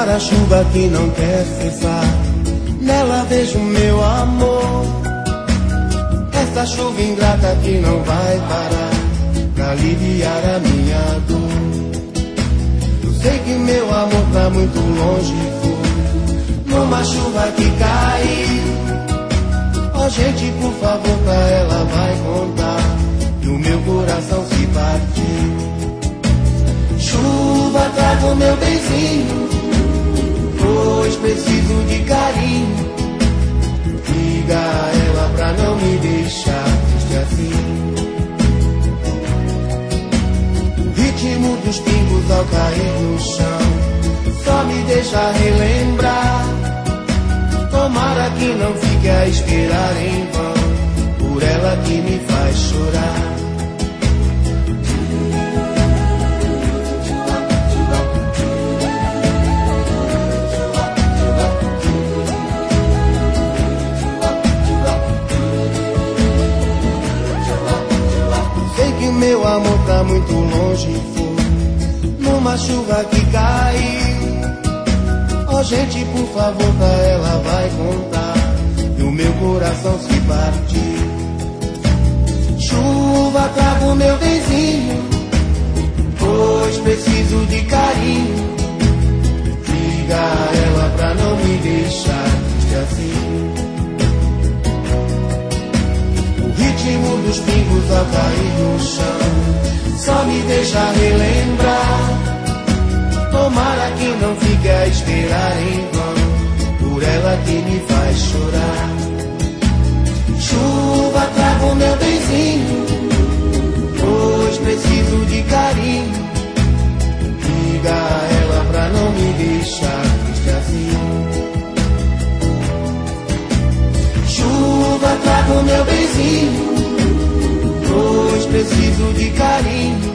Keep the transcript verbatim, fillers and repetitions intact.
a chuva que não quer cessar, nela vejo meu amor. Essa chuva ingrata que não vai parar pra aliviar a minha dor. Eu sei que meu amor pra muito longe foi, numa chuva que caiu. Ó gente, por favor, pra ela vai contar que o meu coração se partiu. Chuva, traga o meu benzinho, pois preciso de carinho. Diga a ela pra não me deixar triste assim. O ritmo dos pingos ao cair no chão só me deixa relembrar. Tomara que não fique a esperar em vão, por ela que me faz chorar. Meu amor pra muito longe foi, numa chuva que caiu. Ó gente, por favor, pra ela vai contar que o meu coração se partiu. Chuva, traga o meu benzinho, pois preciso de carinho. Diga a ela pra não me deixar triste assim. O ritmo dos pingos ao cair no chão só me deixa relembrar. Tomara que não fique a esperar em vão, por ela que me faz chorar. Chuva, traga o meu benzinho, pois preciso de carinho. Diga a ela pra não me deixar triste assim. Chuva, traga o meu benzinho, pois preciso de carinho.